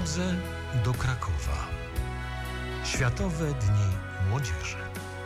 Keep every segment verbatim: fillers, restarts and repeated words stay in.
drodze do Krakowa. Światowe Dni Młodzieży.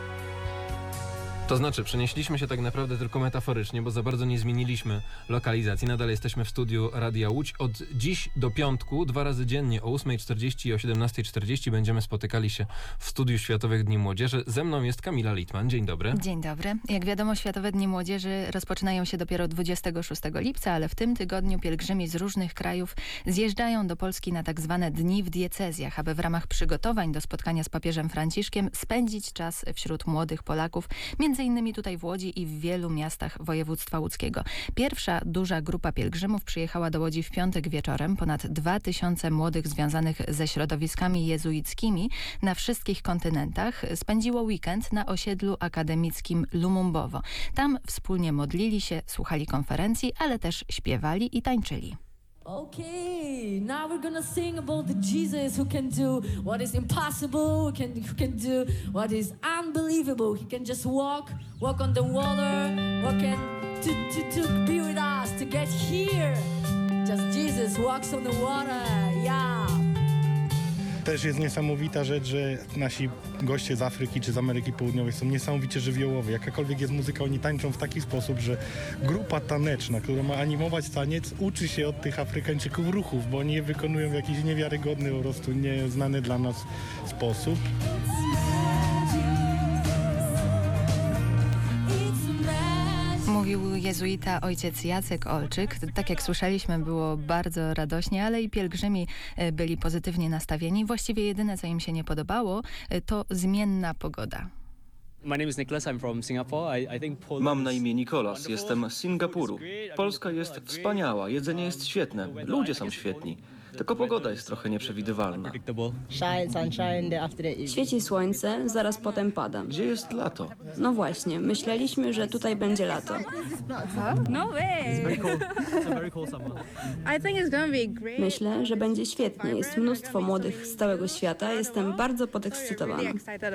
To znaczy, przenieśliśmy się tak naprawdę tylko metaforycznie, bo za bardzo nie zmieniliśmy lokalizacji. Nadal jesteśmy w studiu Radia Łódź. Od dziś do piątku, dwa razy dziennie o ósmej czterdzieści i o siedemnastej czterdzieści będziemy spotykali się w studiu Światowych Dni Młodzieży. Ze mną jest Kamila Litman. Dzień dobry. Dzień dobry. Jak wiadomo, Światowe Dni Młodzieży rozpoczynają się dopiero dwudziestego szóstego lipca, ale w tym tygodniu pielgrzymi z różnych krajów zjeżdżają do Polski na tak zwane dni w diecezjach, aby w ramach przygotowań do spotkania z papieżem Franciszkiem spędzić czas wśród młodych Polaków, między innymi tutaj w Łodzi i w wielu miastach województwa łódzkiego. Pierwsza duża grupa pielgrzymów przyjechała do Łodzi w piątek wieczorem. Ponad dwa tysiące młodych związanych ze środowiskami jezuickimi na wszystkich kontynentach spędziło weekend na osiedlu akademickim Lumumbowo. Tam wspólnie modlili się, słuchali konferencji, ale też śpiewali i tańczyli. Okay, now we're gonna sing about the Jesus who can do what is impossible, who can, who can do what is unbelievable. He can just walk, walk on the water, walk and to, to, to be with us, to get here. Just Jesus walks on the water, yeah. Też jest niesamowita rzecz, że nasi goście z Afryki czy z Ameryki Południowej są niesamowicie żywiołowi. Jakakolwiek jest muzyka, oni tańczą w taki sposób, że grupa taneczna, która ma animować taniec, uczy się od tych Afrykańczyków ruchów, bo oni je wykonują w jakiś niewiarygodny, po prostu nieznany dla nas sposób. Mówił jezuita ojciec Jacek Olczyk. Tak jak słyszeliśmy, było bardzo radośnie, ale i pielgrzymi byli pozytywnie nastawieni. Właściwie jedyne, co im się nie podobało, to zmienna pogoda. Mam na imię Nicolas, jestem z Singapuru. Polska jest wspaniała, jedzenie jest świetne, ludzie są świetni. Tylko pogoda jest trochę nieprzewidywalna. Świeci słońce, zaraz potem pada. Gdzie jest lato? No właśnie, myśleliśmy, że tutaj będzie lato. No way! Myślę, że będzie świetnie. Jest mnóstwo młodych z całego świata. Jestem bardzo podekscytowana.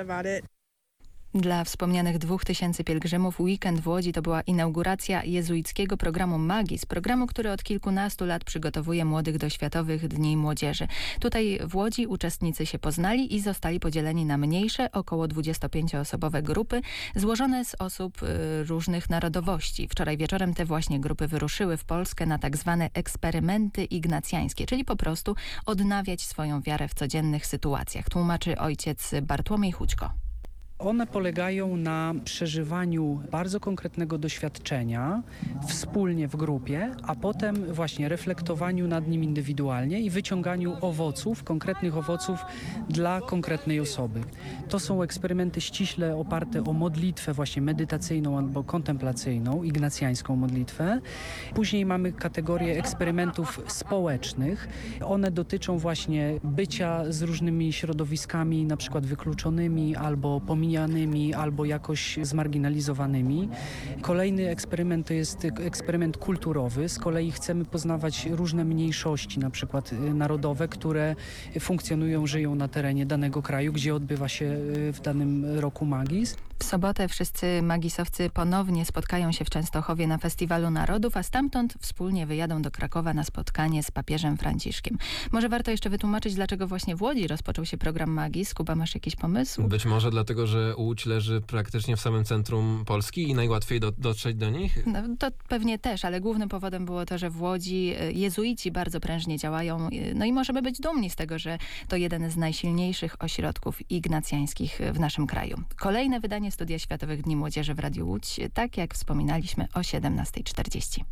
Dla wspomnianych dwóch tysięcy pielgrzymów weekend w Łodzi to była inauguracja jezuickiego programu Magis, programu, który od kilkunastu lat przygotowuje młodych do Światowych Dni Młodzieży. Tutaj w Łodzi uczestnicy się poznali i zostali podzieleni na mniejsze, około dwudziestopięcioosobowe grupy, złożone z osób y, różnych narodowości. Wczoraj wieczorem te właśnie grupy wyruszyły w Polskę na tak zwane eksperymenty ignacjańskie, czyli po prostu odnawiać swoją wiarę w codziennych sytuacjach, tłumaczy ojciec Bartłomiej Hućko. One polegają na przeżywaniu bardzo konkretnego doświadczenia wspólnie w grupie, a potem właśnie reflektowaniu nad nim indywidualnie i wyciąganiu owoców, konkretnych owoców dla konkretnej osoby. To są eksperymenty ściśle oparte o modlitwę właśnie medytacyjną albo kontemplacyjną, ignacjańską modlitwę. Później mamy kategorię eksperymentów społecznych. One dotyczą właśnie bycia z różnymi środowiskami, na przykład wykluczonymi albo pominiętymi, albo jakoś zmarginalizowanymi. Kolejny eksperyment to jest eksperyment kulturowy. Z kolei chcemy poznawać różne mniejszości, na przykład narodowe, które funkcjonują, żyją na terenie danego kraju, gdzie odbywa się w danym roku Magis. W sobotę wszyscy magisowcy ponownie spotkają się w Częstochowie na Festiwalu Narodów, a stamtąd wspólnie wyjadą do Krakowa na spotkanie z papieżem Franciszkiem. Może warto jeszcze wytłumaczyć, dlaczego właśnie w Łodzi rozpoczął się program Magis. Kuba, masz jakiś pomysł? Być może dlatego, że Łódź leży praktycznie w samym centrum Polski i najłatwiej do, dotrzeć do nich? No, to pewnie też, ale głównym powodem było to, że w Łodzi jezuici bardzo prężnie działają. No i możemy być dumni z tego, że to jeden z najsilniejszych ośrodków ignacjańskich w naszym kraju. Kolejne wydanie Studia Światowych Dni Młodzieży w Radiu Łódź, tak jak wspominaliśmy, o siedemnastej czterdzieści.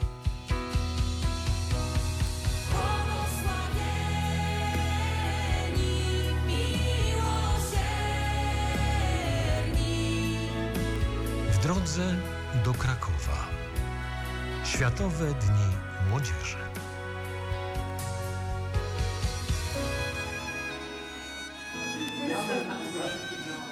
W drodze do Krakowa. Światowe Dni Młodzieży.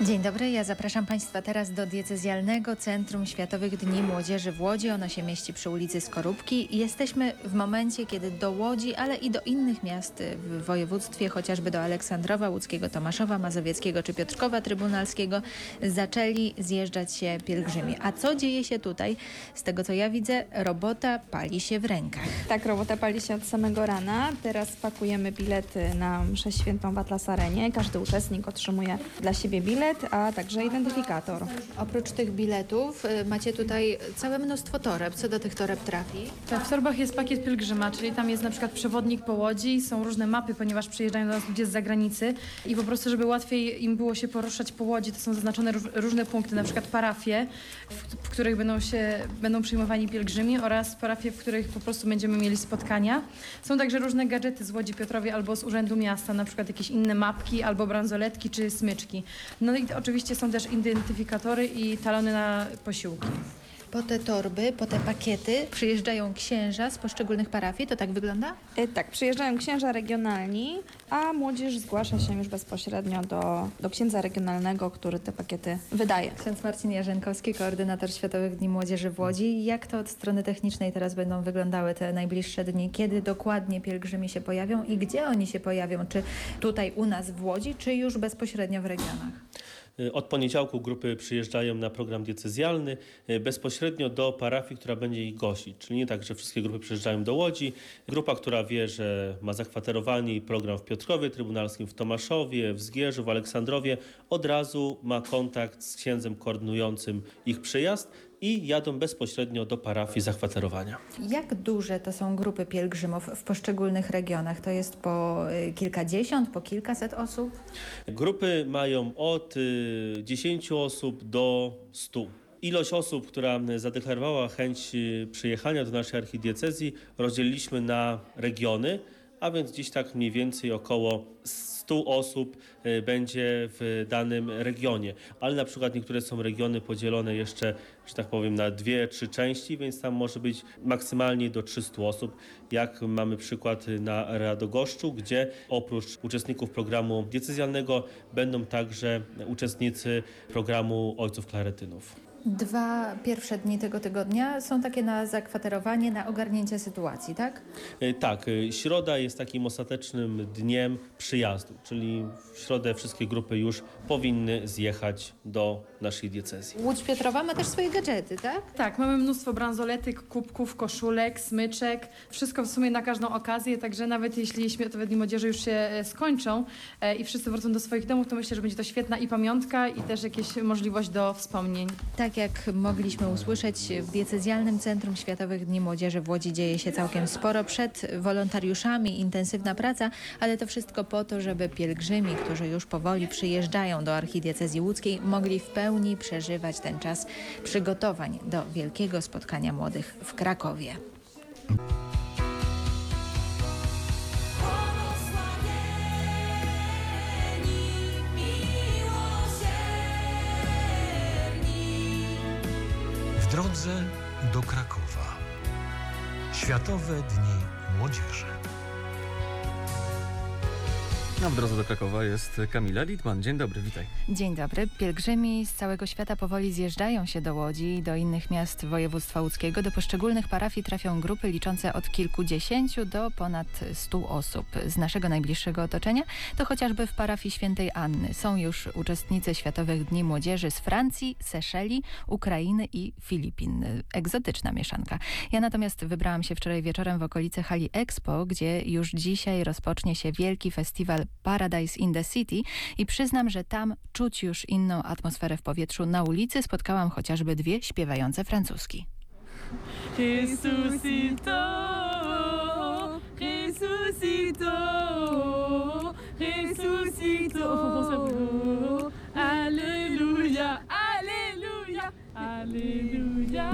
Dzień dobry, ja zapraszam Państwa teraz do Diecezjalnego Centrum Światowych Dni Młodzieży w Łodzi. Ono się mieści przy ulicy Skorupki. Jesteśmy w momencie, kiedy do Łodzi, ale i do innych miast w województwie, chociażby do Aleksandrowa, Łódzkiego, Tomaszowa, Mazowieckiego czy Piotrkowa Trybunalskiego, zaczęli zjeżdżać się pielgrzymi. A co dzieje się tutaj? Z tego co ja widzę, robota pali się w rękach. Tak, robota pali się od samego rana. Teraz pakujemy bilety na mszę świętą w Atlas Arenie. Każdy uczestnik otrzymuje dla siebie bilet, a także identyfikator. Oprócz tych biletów y, macie tutaj całe mnóstwo toreb. Co do tych toreb trafi? Tak, w torbach jest pakiet pielgrzyma, czyli tam jest na przykład przewodnik po Łodzi, są różne mapy, ponieważ przyjeżdżają do nas ludzie z zagranicy i po prostu, żeby łatwiej im było się poruszać po Łodzi, to są zaznaczone róż, różne punkty, na przykład parafie, w, w których będą się, będą przyjmowani pielgrzymi oraz parafie, w których po prostu będziemy mieli spotkania. Są także różne gadżety z Łodzi Piotrowie albo z Urzędu Miasta, na przykład jakieś inne mapki albo bransoletki czy smyczki. No i oczywiście są też identyfikatory i talony na posiłki. Po te torby, po te pakiety przyjeżdżają księża z poszczególnych parafii, to tak wygląda? E, tak, przyjeżdżają księża regionalni, a młodzież zgłasza się już bezpośrednio do, do księdza regionalnego, który te pakiety wydaje. Ksiądz Marcin Jarzenkowski, koordynator Światowych Dni Młodzieży w Łodzi. Jak to od strony technicznej teraz będą wyglądały te najbliższe dni? Kiedy dokładnie pielgrzymi się pojawią i gdzie oni się pojawią? Czy tutaj u nas w Łodzi, czy już bezpośrednio w regionach? Od poniedziałku grupy przyjeżdżają na program diecezjalny bezpośrednio do parafii, która będzie ich gościć. Czyli nie tak, że wszystkie grupy przyjeżdżają do Łodzi. Grupa, która wie, że ma zakwaterowanie i program w Piotrkowie Trybunalskim, w Tomaszowie, w Zgierzu, w Aleksandrowie, od razu ma kontakt z księdzem koordynującym ich przyjazd i jadą bezpośrednio do parafii zakwaterowania. Jak duże to są grupy pielgrzymów w poszczególnych regionach? To jest po kilkadziesiąt, po kilkaset osób? Grupy mają od dziesięciu osób do stu. Ilość osób, która zadeklarowała chęć przyjechania do naszej archidiecezji, rozdzieliliśmy na regiony, a więc dziś tak mniej więcej około stu osób będzie w danym regionie. Ale na przykład niektóre są regiony podzielone jeszcze, że tak powiem, na dwie, trzy części, więc tam może być maksymalnie do trzystu osób. Jak mamy przykład na Radogoszczu, gdzie oprócz uczestników programu diecezjalnego będą także uczestnicy programu Ojców Klaretynów. Dwa pierwsze dni tego tygodnia są takie na zakwaterowanie, na ogarnięcie sytuacji, tak? Tak, środa jest takim ostatecznym dniem przyjazdu, czyli w środę wszystkie grupy już powinny zjechać do naszej diecezji. Łódź Piotrowa ma też swoje gadżety, tak? Tak, mamy mnóstwo bransoletek, kubków, koszulek, smyczek, wszystko w sumie na każdą okazję, także nawet jeśli Światowe Dni Młodzieży już się skończą e, i wszyscy wrócą do swoich domów, to myślę, że będzie to świetna i pamiątka i też jakieś możliwość do wspomnień. Tak jak mogliśmy usłyszeć, w Diecezjalnym Centrum Światowych Dni Młodzieży w Łodzi dzieje się całkiem sporo. Przed wolontariuszami intensywna praca, ale to wszystko po to, żeby pielgrzymi, którzy już powoli przyjeżdżają do archidiecezji łódzkiej, mogli w pełni przeżywać ten czas przygotowań do wielkiego spotkania młodych w Krakowie. W drodze do Krakowa. Światowe Dni Młodzieży. No, w drodze do Krakowa jest Kamila Litman. Dzień dobry, witaj. Dzień dobry. Pielgrzymi z całego świata powoli zjeżdżają się do Łodzi i do innych miast województwa łódzkiego. Do poszczególnych parafii trafią grupy liczące od kilkudziesięciu do ponad stu osób. Z naszego najbliższego otoczenia to chociażby w parafii Świętej Anny. Są już uczestnicy Światowych Dni Młodzieży z Francji, Seszeli, Ukrainy i Filipin. Egzotyczna mieszanka. Ja natomiast wybrałam się wczoraj wieczorem w okolice hali Expo, gdzie już dzisiaj rozpocznie się wielki festiwal Paradise in the City i przyznam, że tam czuć już inną atmosferę w powietrzu. Na ulicy spotkałam chociażby dwie śpiewające francuski. Resuscito, resuscito, resuscito, alléluia, alléluia, alléluia.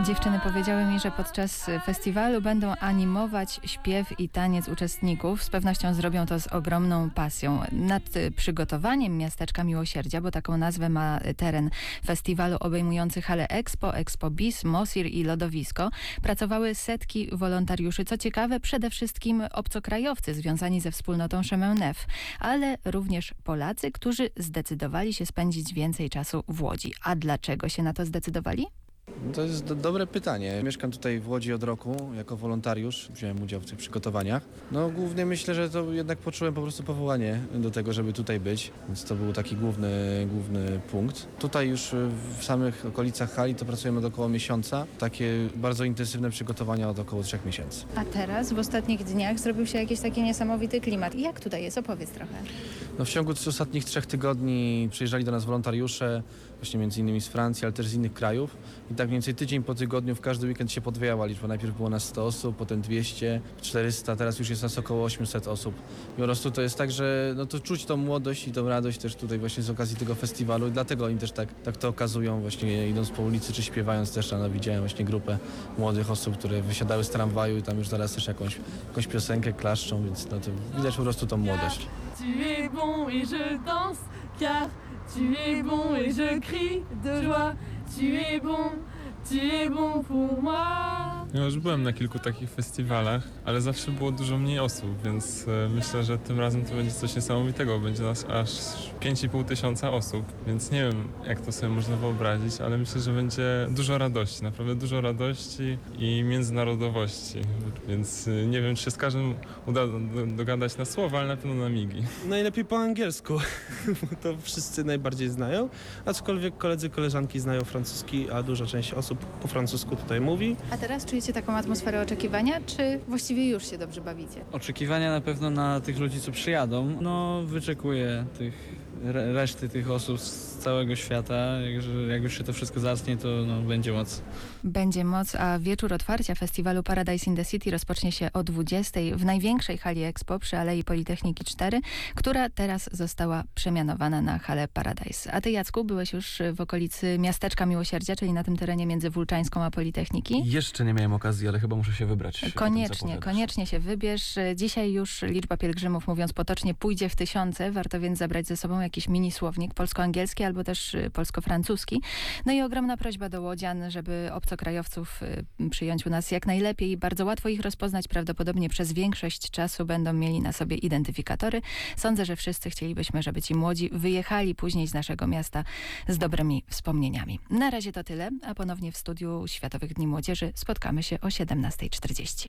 Dziewczyny powiedziały mi, że podczas festiwalu będą animować śpiew i taniec uczestników. Z pewnością zrobią to z ogromną pasją. Nad przygotowaniem Miasteczka Miłosierdzia, bo taką nazwę ma teren festiwalu obejmujący halę Expo, Expo Bis, Mosir i lodowisko, pracowały setki wolontariuszy. Co ciekawe, przede wszystkim obcokrajowcy związani ze wspólnotą Chemin Neuf, ale również Polacy, którzy zdecydowali się spędzić więcej czasu w Łodzi. A dlaczego się na to zdecydowali? To jest do, dobre pytanie. Mieszkam tutaj w Łodzi od roku jako wolontariusz. Wziąłem udział w tych przygotowaniach. No głównie myślę, że to jednak poczułem po prostu powołanie do tego, żeby tutaj być. Więc to był taki główny, główny punkt. Tutaj już w samych okolicach hali to pracujemy od około miesiąca. Takie bardzo intensywne przygotowania od około trzech miesięcy. A teraz w ostatnich dniach zrobił się jakiś taki niesamowity klimat. I jak tutaj jest? Opowiedz trochę. No w ciągu ostatnich trzech tygodni przyjeżdżali do nas wolontariusze, właśnie między innymi z Francji, ale też z innych krajów. I tak mniej więcej tydzień po tygodniu w każdy weekend się podwijała liczba. Najpierw było nas sto osób, potem dwieście, czterysta, teraz już jest nas około osiemset osób. I po prostu to jest tak, że no to czuć tą młodość i tą radość też tutaj właśnie z okazji tego festiwalu i dlatego oni też tak, tak to okazują właśnie idąc po ulicy czy śpiewając też. No, widziałem właśnie grupę młodych osób, które wysiadały z tramwaju i tam już zaraz też jakąś, jakąś piosenkę klaszczą, więc no to widać po prostu tą młodość. Tu es bon et je danse, car tu es bon et je crie de joie. Tu es bon, tu es bon pour moi. Ja już byłem na kilku takich festiwalach, ale zawsze było dużo mniej osób, więc e, myślę, że tym razem to będzie coś niesamowitego. Będzie nas aż pięć i pół tysiąca osób, więc nie wiem, jak to sobie można wyobrazić, ale myślę, że będzie dużo radości, naprawdę dużo radości i międzynarodowości, więc e, nie wiem, czy się z każdym uda do, dogadać na słowa, ale na pewno na migi. Najlepiej po angielsku, bo to wszyscy najbardziej znają, aczkolwiek koledzy, koleżanki znają francuski, a duża część osób po francusku tutaj mówi. A teraz czujecie taką atmosferę oczekiwania, czy właściwie już się dobrze bawicie? Oczekiwania na pewno na tych ludzi, co przyjadą. No, wyczekuję tych re- reszty tych osób z całego świata. Jakże, jak już się to wszystko zacznie, to no, będzie moc. Będzie moc, a wieczór otwarcia festiwalu Paradise in the City rozpocznie się o dwudziestej w największej hali Expo przy Alei Politechniki cztery, która teraz została przemianowana na halę Paradise. A ty, Jacku, byłeś już w okolicy Miasteczka Miłosierdzia, czyli na tym terenie między Włóczańską a Politechniki? Jeszcze nie miałem okazji, ale chyba muszę się wybrać. Koniecznie, koniecznie się wybierz. Dzisiaj już liczba pielgrzymów, mówiąc potocznie, pójdzie w tysiące. Warto więc zabrać ze sobą jakiś mini słownik polsko-angielski albo też polsko-francuski. No i ogromna prośba do łodzian, żeby obcokrajowców przyjąć u nas jak najlepiej. Bardzo łatwo ich rozpoznać. Prawdopodobnie przez większość czasu będą mieli na sobie identyfikatory. Sądzę, że wszyscy chcielibyśmy, żeby ci młodzi wyjechali później z naszego miasta z dobrymi wspomnieniami. Na razie to tyle, a ponownie w studiu Światowych Dni Młodzieży spotkamy się o siedemnastej czterdzieści.